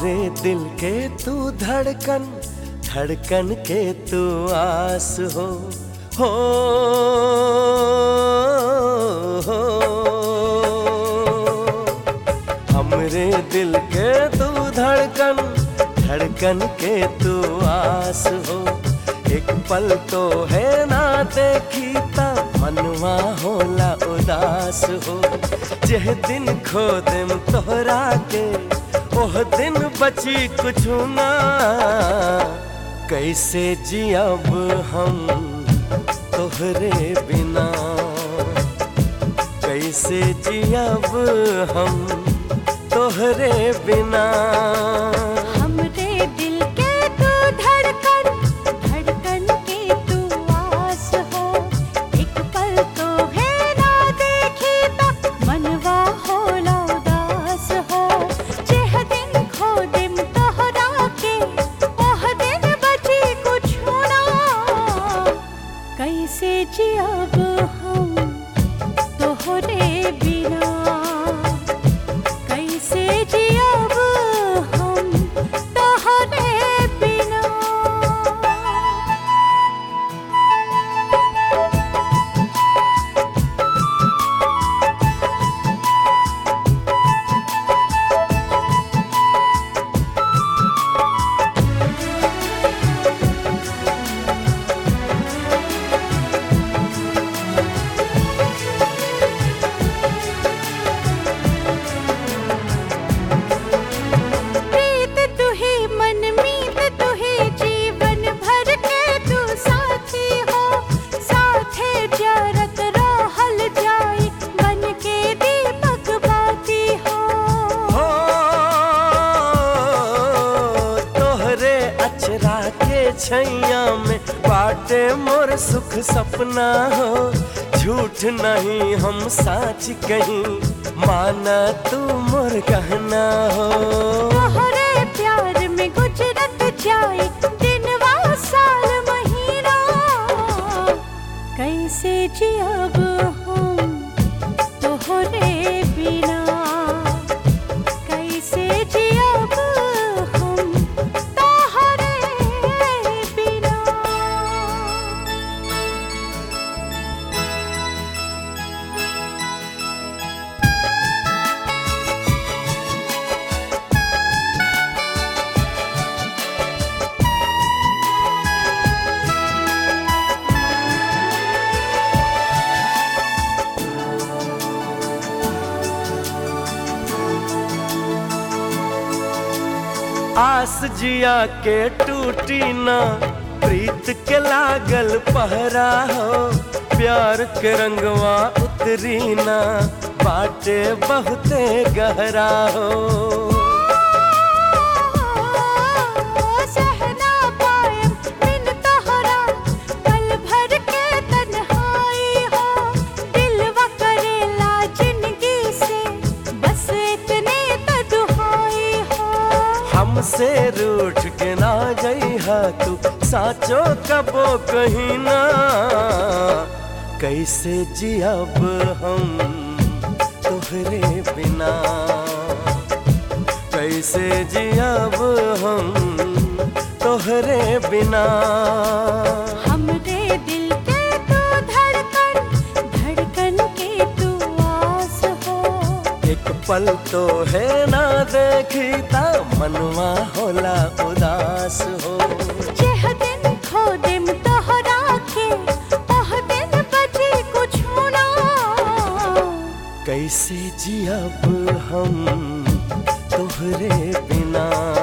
हमरे दिल के तू धड़कन, धड़कन के तू आस हो। हमरे दिल के तू धड़कन, धड़कन के तू आस हो। एक पल तो है ना देखी ता मनवा होला उदास हो। जेह दिन खो देम तोहरा के ओह दिन बची कुछ ना। कैसे जियब हम तोहरे बिना, कैसे जियब हम तोहरे बिना। हमरे दिल के तू धड़कन, धड़कन के तू आस हो। एक पल तो है ना देखी ता मनवा होला उदास हो। जेह दिन खो दिम तोहरा के ओह दिन बची कुछ ना। कैसे जियब हम तोहरे बिना, कैसे जियब हम तोहरे बिना। छैया में बाटे मोर सुख सपना हो। झूठ नहीं हम साच कहीं, माना तू मोर कहना हो। तोहरे प्यार में गुजरत जाए दिनवा साल महीना। कैसे जियब हम तोहरे बिना, कैसे जियब हम तोहरे बिना। आस जिया के टूटी ना, प्रीत के लागल पहरा हो। प्यार के रंगवा उतरी ना, बाटे बहुते गहरा हो। सहना पायब बिन तोहरा पल भर के तन्हाई हो। दिलवा करेला जिंदगी से बस इतने तो दुहाई हो। हमसे रूठ के ना जइहा तू, साचो कबो कहीं ना। कैसे जियब हम तोहरे बिना, कैसे जियब हम तोहरे बिना। हमरे दिल के तू धड़कन, धड़कन के तू आस हो। एक पल तो है ना देखी ता मनवा होला उदास हो। जेह दिन खो दिम तोहरा के ओह दिन बची कुछ ना। कैसे जियब हम तोहरे बिना।